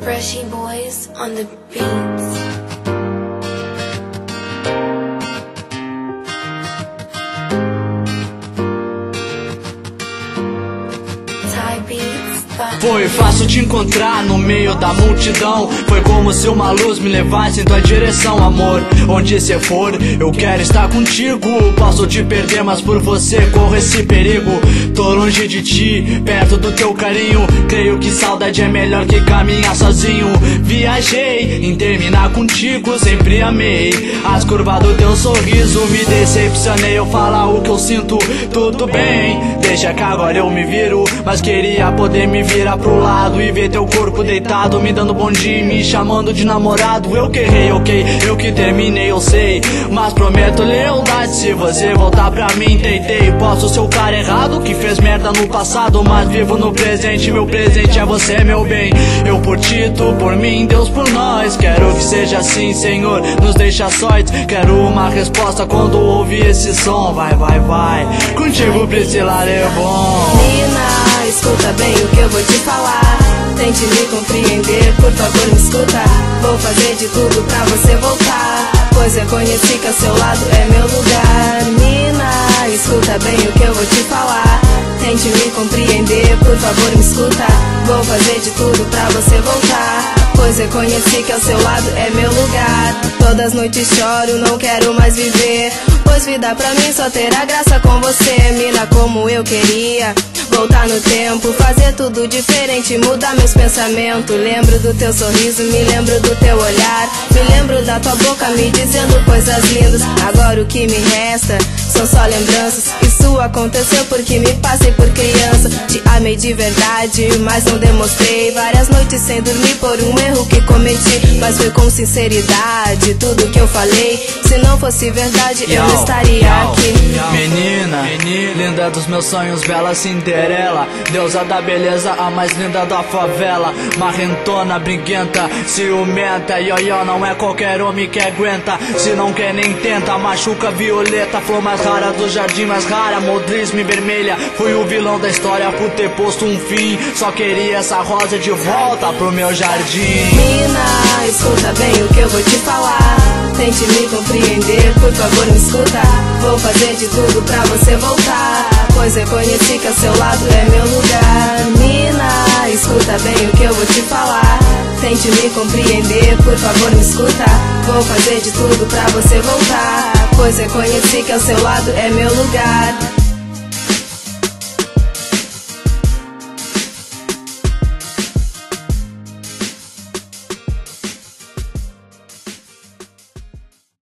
Freshy boys on the beats. Foi fácil te encontrar no meio da multidão. Foi como se uma luz me levasse em tua direção, amor. Onde cê for, eu quero estar contigo. Posso te perder, mas por você corro esse perigo. Tô longe de ti, perto do teu carinho. Creio que saudade é melhor que caminhar sozinho. Viajei em terminar contigo, sempre amei as curvas do teu sorriso. Me decepcionei, eu falar o que eu sinto. Tudo bem, deixa que agora eu me viro, mas queria poder me virar pro lado e ver teu corpo deitado, me dando bom dia e me chamando de namorado. Eu que errei, ok, eu que terminei, eu sei, mas prometo lealdade se você voltar pra mim. Tentei, posso ser o cara errado que fez merda no passado, mas vivo no presente, meu presente é você, meu bem. Eu por ti, tu por mim, Deus por nós. Quero que seja assim, Senhor, nos deixa sós. Quero uma resposta quando ouvir esse som. Vai, vai, vai, contigo Priscila é bom. Nina, escuta bem o que eu vou te falar. Tente me compreender, por favor me escuta. Vou fazer de tudo pra você voltar, pois reconheci que ao seu lado é meu lugar. Nina, escuta bem o que eu vou te falar. Tente me compreender, por favor me escuta. Vou fazer de tudo pra você voltar, pois reconheci que ao seu lado é meu lugar. Todas as noites choro, não quero mais viver, pois vida pra mim só terá graça com você. Mina, como eu queria voltar no tempo, fazer tudo diferente, mudar meus pensamentos. Lembro do teu sorriso, me lembro do teu olhar, me lembro da tua boca me dizendo coisas lindas. Agora o que me resta são só lembranças. Isso aconteceu porque me passei por criança. Te amei de verdade, mas não demonstrei. Várias noites sem dormir por um erro que cometi, mas foi com sinceridade tudo que eu falei. Se não fosse verdade eu não estaria aqui. Menina, linda dos meus sonhos, bela Cinderela, deusa da beleza, a mais linda da favela. Marrentona, briguenta, ciumenta, ioió, não é qualquer homem que aguenta. Se não quer nem tenta, machuca violeta, flor mais rara do jardim, mais rara, modrisme vermelha. Fui o vilão da história por ter posto um fim, só queria essa rosa de volta pro meu jardim. Mina, escuta bem o que eu vou te falar. Tente me compreender, por favor me escuta. Vou fazer de tudo pra você voltar, pois reconheci que ao seu lado é meu lugar. Mina, escuta bem o que eu vou te falar. Tente me compreender, por favor me escuta. Vou fazer de tudo pra você voltar, pois reconheci que ao seu lado é meu lugar.